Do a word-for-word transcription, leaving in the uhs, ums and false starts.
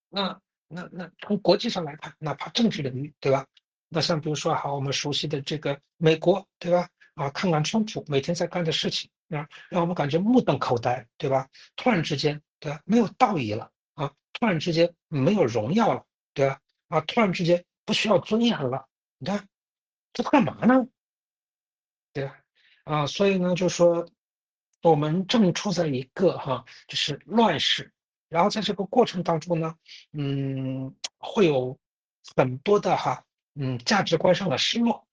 那那那从国际上来看，哪怕政治领域，对吧？那像比如说，好，我们熟悉的这个美国，对吧？啊，看看川普每天在干的事情，啊，让我们感觉目瞪口呆，对吧？突然之间，对吧？没有道义了啊，突然之间没有荣耀了，对吧？啊，突然之间不需要尊严了，你看这干嘛呢？对吧？啊，所以呢，就说我们正处在一个哈，就是乱世，然后在这个过程当中呢，嗯，会有很多的哈，嗯，价值观上的失落。